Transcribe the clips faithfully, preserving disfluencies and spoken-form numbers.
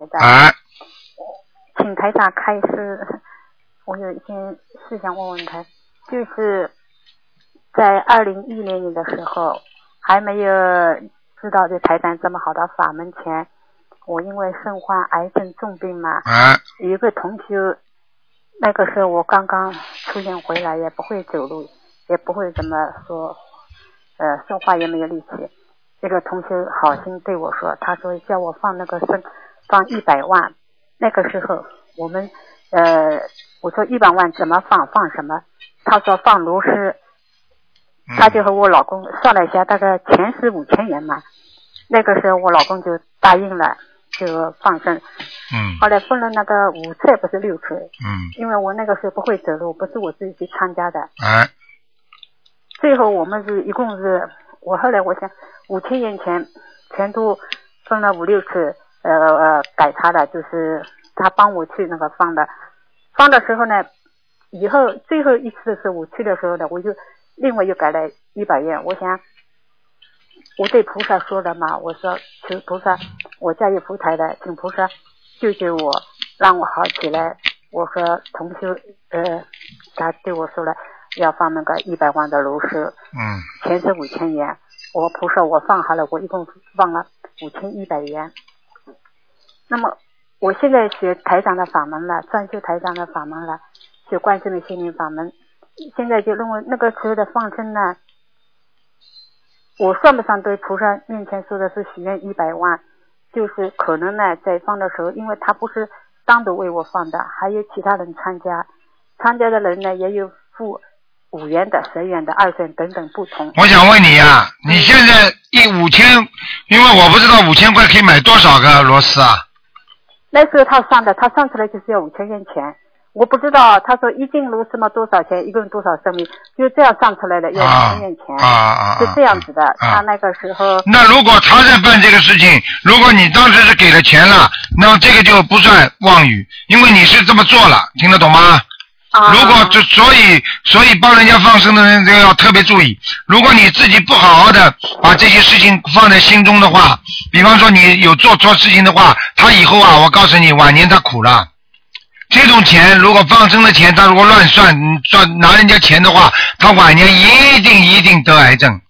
啊， 请台长开示，我有一件事想问问他，就是在二零一零年的时候，还没有知道这台长这么好的法门前，我因为身患癌症重病嘛， 啊， 有一个同学，那个时候我刚刚出院回来，也不会走路，也不会怎么说，呃，说话也没有力气。这个同学好心对我说，他说叫我放那个生放一百万。那个时候我们呃，我说一百万怎么放放什么？他说放炉石，他就和我老公算了一下，大概钱是五千元嘛。那个时候我老公就答应了，就放生。 嗯。 后来分了那个五次不是六次。 嗯。 因为我那个时候不会走路，不是我自己去参加的。 哎。 最后我们是一共是，我后来我想五千元钱全都分了五六次，呃呃改他的，就是他帮我去那个放的。放的时候呢，以后最后一次的时候我去的时候呢，我就另外又改了一百元。我想我对菩萨说了嘛，我说求菩萨，我家有佛台的，请菩萨救救我，让我好起来。我和同修呃，他对我说了要放那个一百万的炉石， 嗯， 钱是五千元。我菩萨我放好了，我一共放了五千一百元。那么我现在学台长的法门了，专修台长的法门了，学观世音心灵法门。现在就认为那个时候的放生呢，我算不上对菩萨面前说的是许愿一百万，就是可能呢在放的时候，因为他不是单独为我放的，还有其他人参加，参加的人呢也有付五元的、十元的、二十元等等不同。 我想问你啊，你现在一五千，因为我不知道五千块可以买多少个螺丝啊？ 那时候他算的，他算出来就是要五千元钱。我不知道，他说一斤螺丝嘛多少钱，一共多少生命，就这样算出来的，要五千元钱， 啊啊， 是这样子的。 啊、 他那个时候， 那如果他在办这个事情，如果你当时是给了钱了，那这个就不算妄语，因为你是这么做了，听得懂吗？ 啊、 如果就所以所以帮人家放生的人就要特别注意，如果你自己不好好的把这些事情放在心中的话，比方说你有做错事情的话，他以后啊，我告诉你，晚年他苦了。这种钱如果放生的钱，他如果乱算赚拿人家钱的话，他晚年一定一定得癌症，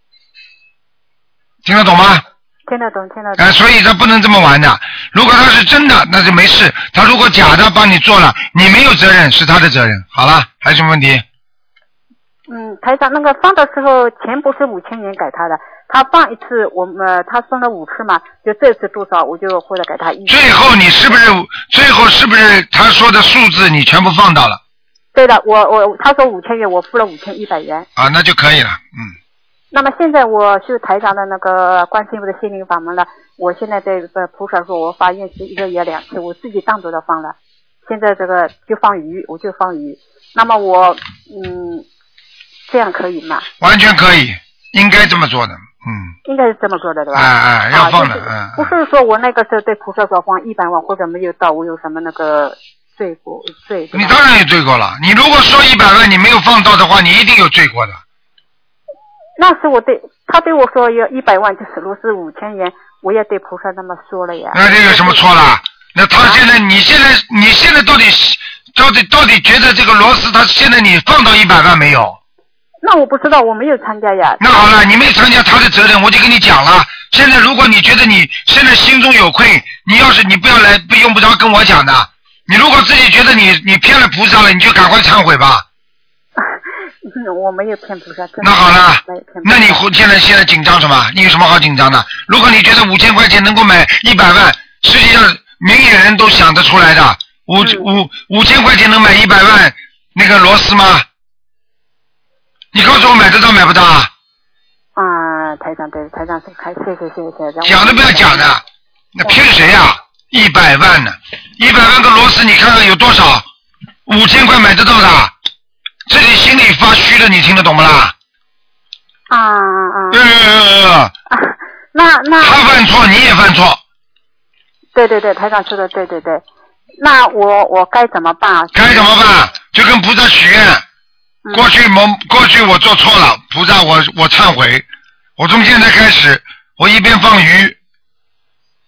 听得懂吗？ 听得懂，听得懂。 呃，所以他不能这么玩的。如果他是真的，那就没事；他如果假的帮你做了，你没有责任，是他的责任。好了，还有什么问题？ 嗯，台长，那个放的时候钱不是五千元给他的，他放一次，我们、呃、他分了五次嘛，就这次多少我就或者给他一。 最后你是不是最后是不是他说的数字你全部放到了？ 对的，我我他说五千元，我付了五千一百元。 啊，那就可以了，嗯。 那么现在我是台长的那个观世音的心灵法门了，我现在这个菩萨说我发愿是一个月两次，我自己单独的放了。现在这个就放鱼，我就放鱼。那么我嗯。这样可以吗？ 完全可以，应该这么做的，嗯。应该是这么做的，对吧？ 哎哎，要放的，嗯、 啊。不是说我那个时候对菩萨说放一百万或者没有到，我有什么那个罪过罪？ 你当然有罪过了。你如果说一百万你没有放到的话，你一定有罪过的。 那是我对他对我说要一百万，就是如是五千元，我也对菩萨那么说了呀。 那这有什么错啦？那他现在，啊、你现在你现在到底到底到底觉得这个螺丝，他现在你放到一百万没有？ 那我不知道，我没有参加呀。 那好了，你没参加他的责任，我就跟你讲了。现在如果你觉得你现在心中有愧，你要是你不要来，不用不着跟我讲的。你如果自己觉得你你骗了菩萨了，你就赶快忏悔吧。 我没有骗菩萨。 那好了，那你现在现在紧张什么？你有什么好紧张的？如果你觉得五千块钱能够买一百万，实际上明眼人都想得出来的。五五五千块钱能买一百万那个螺丝吗？你告诉我买得到买不到啊？ 啊，台长对，台长是开，谢谢谢谢。 讲都不要讲的，那骗谁呀、啊？一百万呢？一百万个螺丝，你看看有多少？五千块买得到的，自己心里发虚的，你听得懂不啦？ 啊啊啊！ 呃呃呃。 那那。 他犯错，你也犯错。 对对对，台长说的对对对。那我我该怎么办啊？ 该怎么办？就跟菩萨许愿。过去某过去我做错了，菩萨我我忏悔，我从现在开始，我一边放鱼，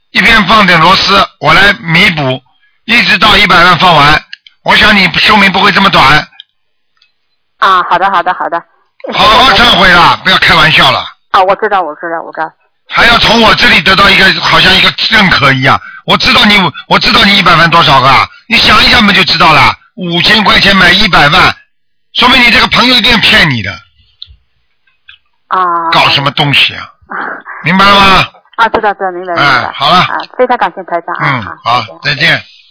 一边放点螺丝，我来弥补，一直到一百万放完。我想你寿命不会这么短。 啊，好的好的好的。 好好忏悔了，不要开玩笑了。 啊，我知道我知道我知道。 还要从我这里得到一个好像一个认可一样。我知道你，我知道你一百万多少个，你想一想嘛就知道了。五千块钱买一百万，说明你这个朋友一定骗你的。 啊。 搞什么东西啊？明白了吗？ 啊，知道知道，明白明白。 嗯，好了。 啊，非常感谢台长啊。 嗯，好，再见。